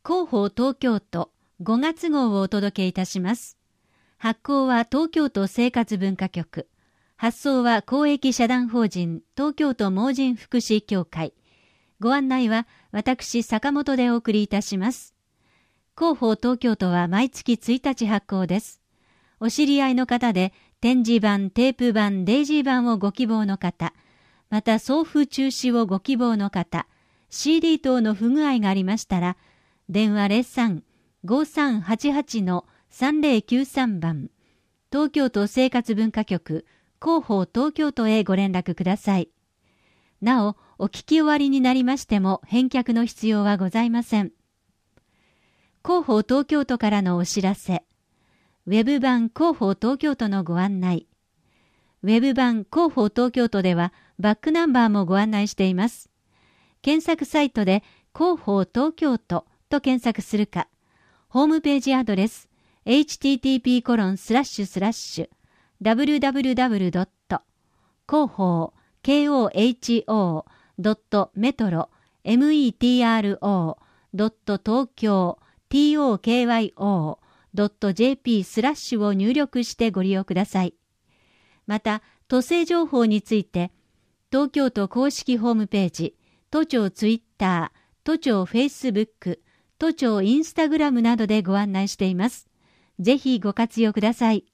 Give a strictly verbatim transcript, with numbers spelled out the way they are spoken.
広報東京都ごがつ号をお届けいたします。発行は東京都生活文化局。発送は公益社団法人東京都盲人福祉協会。ご案内は私坂本でお送りいたします。広報東京都は毎月ついたち発行です。お知り合いの方で展示板、テープ板、デイジー板をご希望の方、また送付中止をご希望の方、シーディー 等の不具合がありましたら、電話 ゼロさん ごさんはちはち さんぜろきゅうさん 番、東京都生活文化局広報東京都へご連絡ください。なお、お聞き終わりになりましても返却の必要はございません。広報東京都からのお知らせ。ウェブ版広報東京都のご案内。ウェブ版広報東京都ではバックナンバーもご案内しています。検索サイトで広報東京都と検索するか、ホームページアドレス エイチティーティーピーコロンスラッシュスラッシュダブリューダブリューダブリュードット広報 ケーオーエイチオードットメトロ メトロ ドット東京 トーキョー ドットジェーピー スラッシュを入力してご利用ください。また、都政情報について、東京都公式ホームページ、都庁ツイッター、都庁フェイスブック、都庁インスタグラムなどでご案内しています。ぜひご活用ください。